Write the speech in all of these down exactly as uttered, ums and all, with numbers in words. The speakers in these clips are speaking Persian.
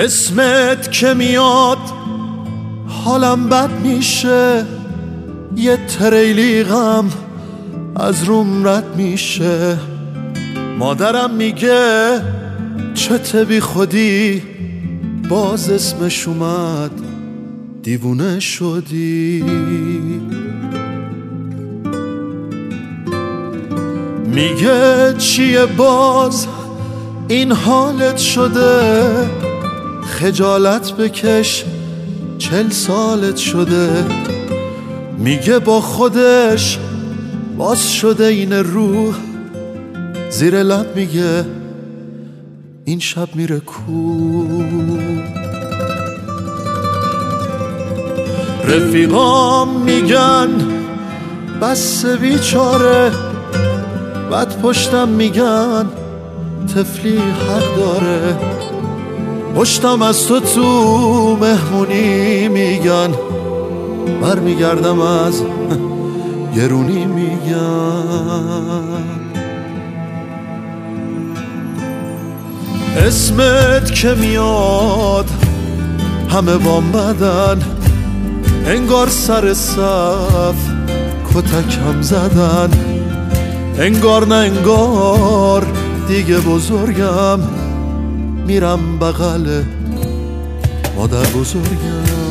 اسمت که میاد حالم بد میشه، یه تریلی غم از روم رد میشه. مادرم میگه چته بی خودی، باز اسمش اومد دیوونه شدی. میگه چیه باز این حالت شده، خجالت بکش چل سالت شده. میگه با خودش باز شده این روح، زیر لب میگه این شب میره کو. رفیقام میگن بس بیچاره، بعد پشتم میگن طفلی حق داره. پشتم از تو تو مهمونی میگن، بر میگردم از گرونی میگن. اسمت که میاد همه بام بدن، انگار سر صف کتکم زدن. انگار نه انگار دیگه بزرگم، میرم بغل مادر بزرگم.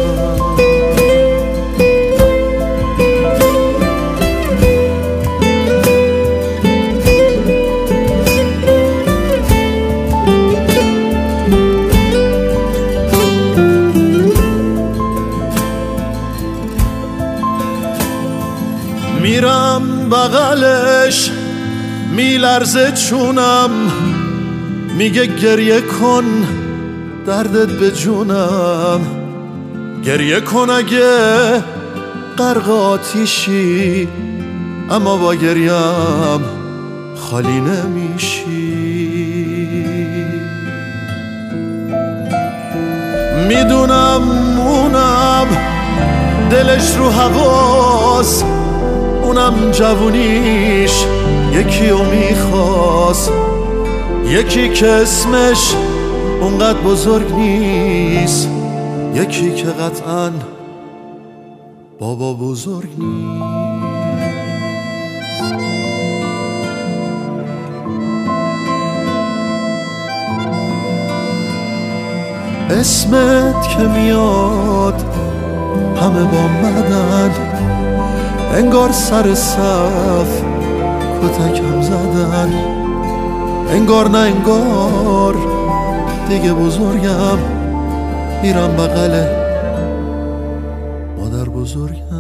میرم بغلش میلرزه چونم، میگه گریه کن دردت به جونم. گریه کن اگه غرق آتیشی، اما با گریم خالی نمیشی. میدونم اونم دلش رو هواست، اونم جوونیش یکی رو میخواست. یکی که اسمش اونقدر بزرگ نیست، یکی که قطعاً بابا بزرگ نیست. اسمت که میاد همه با مدن، انگار سر صف کتکم زدن. انگار نه انگار دیگه بزرگم، میرم بغل مادر بزرگم.